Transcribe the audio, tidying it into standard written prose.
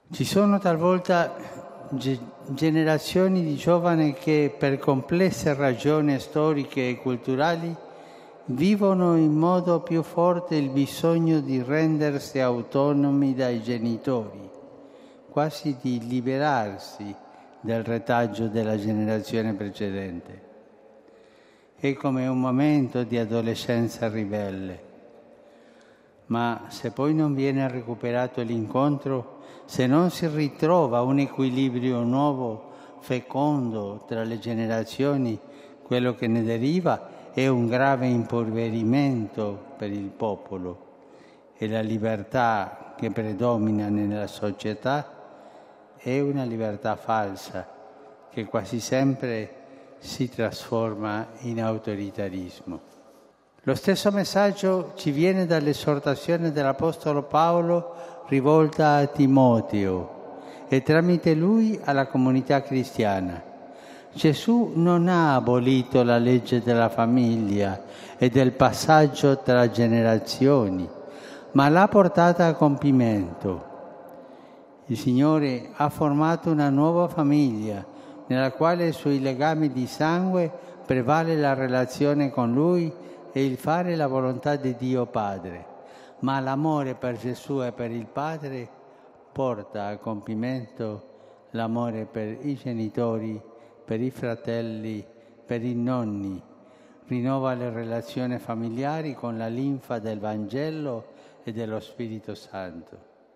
Ci sono talvolta generazioni di giovani che per complesse ragioni storiche e culturali vivono in modo più forte il bisogno di rendersi autonomi dai genitori, quasi di liberarsi del retaggio della generazione precedente. È come un momento di adolescenza ribelle. Ma se poi non viene recuperato l'incontro, se non si ritrova un equilibrio nuovo, fecondo tra le generazioni, quello che ne deriva è un grave impoverimento per il popolo e la libertà che predomina nella società è una libertà falsa che quasi sempre si trasforma in autoritarismo. Lo stesso messaggio ci viene dall'esortazione dell'Apostolo Paolo rivolta a Timoteo e tramite lui alla comunità cristiana. Gesù non ha abolito la legge della famiglia e del passaggio tra generazioni, ma l'ha portata a compimento. Il Signore ha formato una nuova famiglia nella quale sui legami di sangue prevale la relazione con Lui e il fare la volontà di Dio Padre, ma l'amore per Gesù e per il Padre porta a compimento l'amore per i genitori, per i fratelli, per i nonni, rinnova le relazioni familiari con la linfa del Vangelo e dello Spirito Santo.